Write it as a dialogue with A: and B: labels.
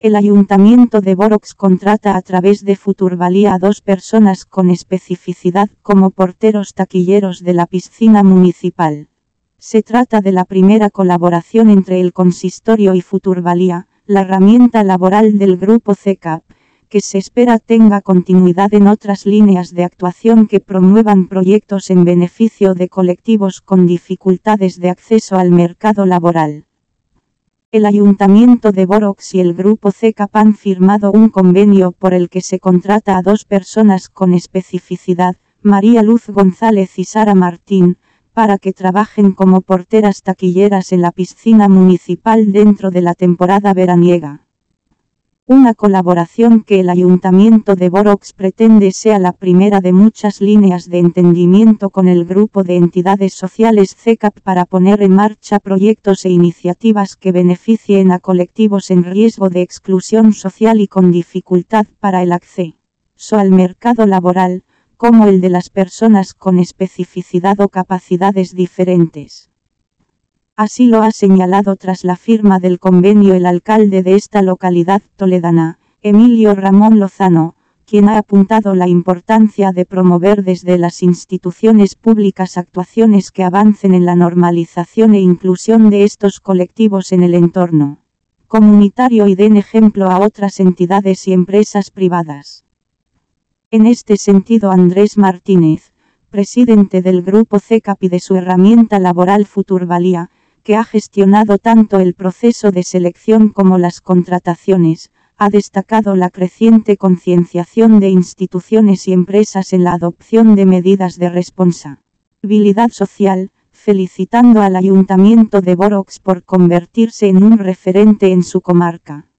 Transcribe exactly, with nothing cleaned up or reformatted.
A: El Ayuntamiento de Borox contrata a través de Futurvalía a dos personas con especificidad como porteros taquilleros de la piscina municipal. Se trata de la primera colaboración entre el Consistorio y Futurvalía, la herramienta laboral del Grupo C E C A P, que se espera tenga continuidad en otras líneas de actuación que promuevan proyectos en beneficio de colectivos con dificultades de acceso al mercado laboral. El Ayuntamiento de Borox y el Grupo C E C A P han firmado un convenio por el que se contrata a dos personas con especificidad, María Luz González y Sara Martín, para que trabajen como porteras taquilleras en la piscina municipal dentro de la temporada veraniega. Una colaboración que el Ayuntamiento de Borox pretende sea la primera de muchas líneas de entendimiento con el grupo de entidades sociales C E C A P para poner en marcha proyectos e iniciativas que beneficien a colectivos en riesgo de exclusión social y con dificultad para el acceso al mercado laboral, como el de las personas con especificidad o capacidades diferentes. Así lo ha señalado tras la firma del convenio el alcalde de esta localidad toledana, Emilio Ramón Lozano, quien ha apuntado la importancia de promover desde las instituciones públicas actuaciones que avancen en la normalización e inclusión de estos colectivos en el entorno comunitario y den ejemplo a otras entidades y empresas privadas. En este sentido, Andrés Martínez, presidente del Grupo C E C A P y de su herramienta laboral Futurvalía, que ha gestionado tanto el proceso de selección como las contrataciones, ha destacado la creciente concienciación de instituciones y empresas en la adopción de medidas de responsabilidad social, felicitando al Ayuntamiento de Borox por convertirse en un referente en su comarca.